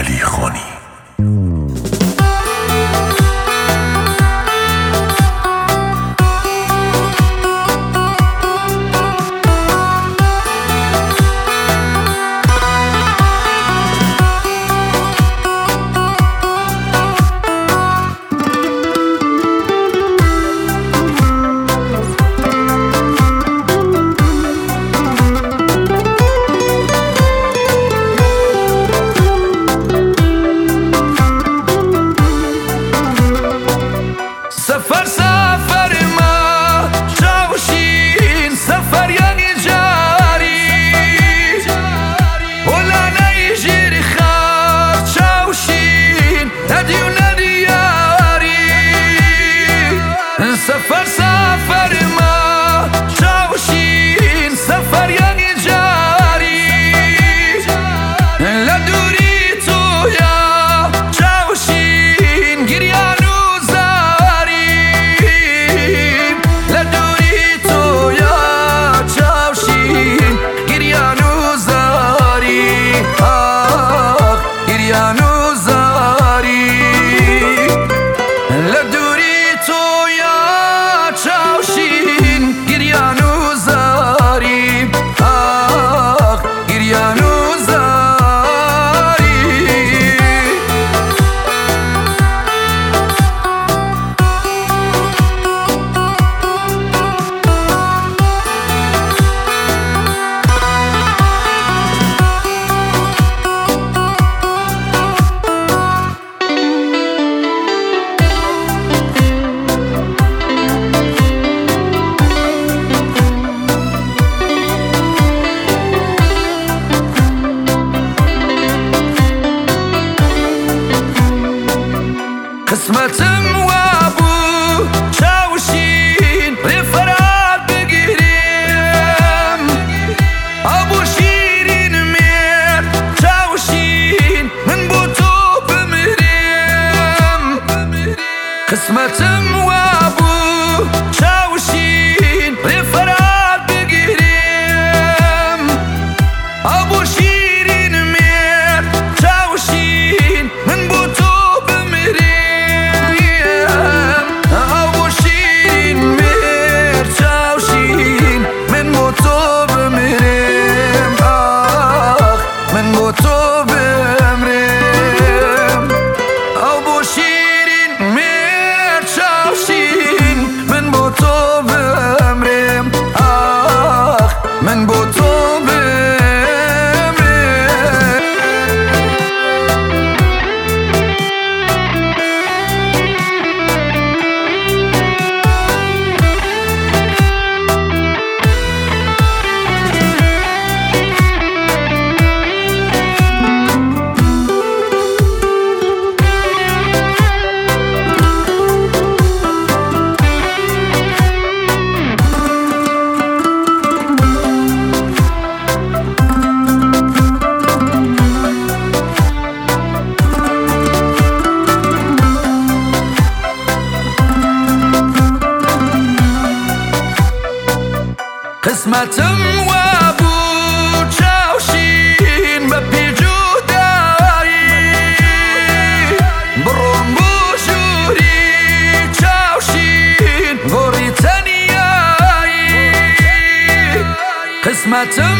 علیخانی. سفر سفر ما چاوشین سفر یعنی جاری لدوری تو یا چاوشین گریان و زاری لدوری تو یا چاوشین گریان و زاری آه گریان و زاری لدوری تو یا چاوشین گریان و زاری آه گریان و زاری قسمتم وابو چاوشین رفرات بگیریم ابو شیرین میر چاوشین من بو تو بمیریم قسمتم وابو چاوشین رفرات بگیریم ابو شیرین میر چاوشین من بو تو تو بمرم ابو شیرین میر چاوشین من با تو بمرم آخ من با تو قسمتم وابو چاوشین بپی جودایی برون بو شوری چاوشین گوری تنیایی قسمتم